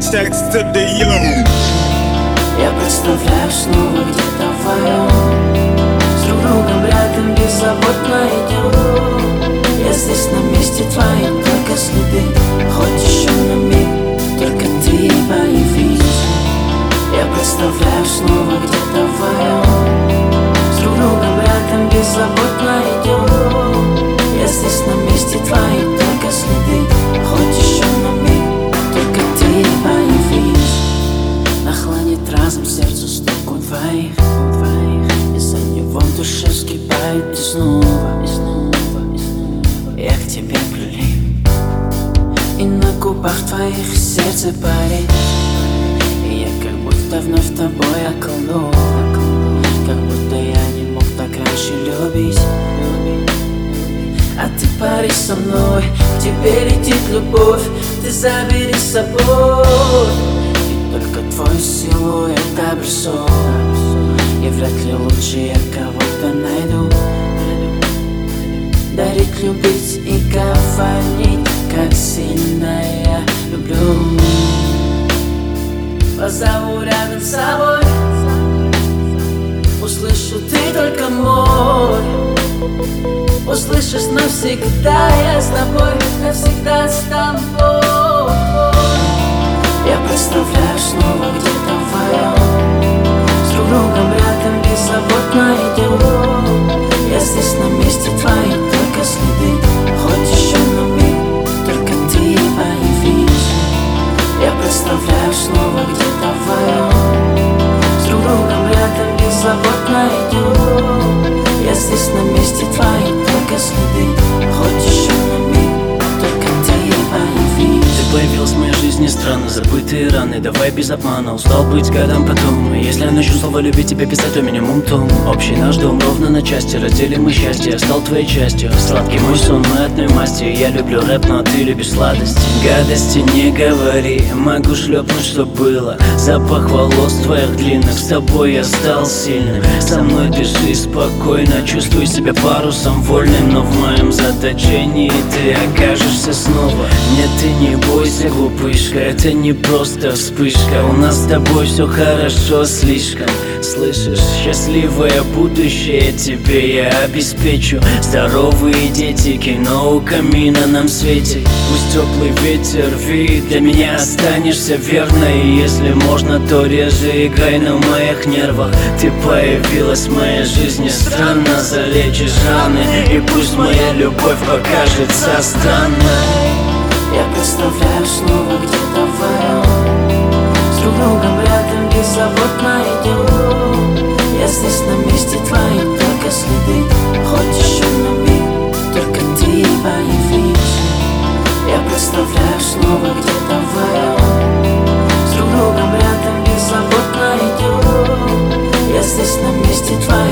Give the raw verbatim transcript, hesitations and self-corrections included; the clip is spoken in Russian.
Checks to the young. Я представляю снова где-то вдвоем, с друг другом рядом, беззаботно идем. Я здесь на месте, твои только следы, хоть еще на миг, только ты появись. Я представляю снова где-то вдвоем, с друг другом рядом, беззаботно идем. Я здесь на месте, твои только следы, хоть еще на миг, только ты появись. Нахлынет разом сердцу стук у двоих, у двоих. Из-за него в душе вскипает и снова, и снова, и снова я к тебе прилип. И на губах твоих сердце парит, и я как будто вновь тобой околдован, как будто я не мог так раньше любить. А ты пари со мной, к тебе летит любовь, ты забери с собой. И только твой силуэт обрисован, и вряд ли лучше я кого-то найду. Дарить, любить и говорить, как сильно я люблю. Позову рядом с собой, услышу ты только мой. Услышишь навсегда, я с тобой, навсегда с тобой. Я представляю снова где-то вдвоем, с друг другом рядом, беззаботно идем. Я здесь на месте, твои только следы, хоть еще на миг, только ты появись. Я представляю снова где-то вдвоем, с друг другом рядом, беззаботно идем. Я здесь на месте, твои только следы, хоть еще на миг, только ты появись. Ты появилась в моей жизни странно, забытые раны, давай без обмана. Устал быть годам потом, и если я начну снова любить тебя, писать то минимум том. Общий наш дом ровно на части, разделим мы счастье, я стал твоей частью. Сладкий мой сон, мы одной масти, я люблю рэп, но ты любишь сладости. Гадости не говори, могу шлепнуть, что было. Запах волос твоих длинных, с тобой я стал сильным. Со мной дыши спокойно, чувствуй себя парусом вольным, но в моем заточении ты окажешься снова. Нет, ты не бойся, глупышка, это не просто вспышка. У нас с тобой все хорошо слишком. Слышишь, счастливое будущее тебе я обеспечу. Здоровые дети, кино у камина нам светит. Пусть теплый ветер веет, для меня останешься верной. И если можно, то реже играй на моих нервах. Ты появилась в моей жизни, странно залечишь раны, и пусть моя любовь покажется странной. Я представляю снова где-то вдвоем, с друг другом рядом, беззаботно идем. Я здесь на месте, твои только следы, хоть еще на миг, только ты появись. Я представляю снова где-то вдвоем, с друг другом рядом, беззаботно идем. Я здесь на месте, твои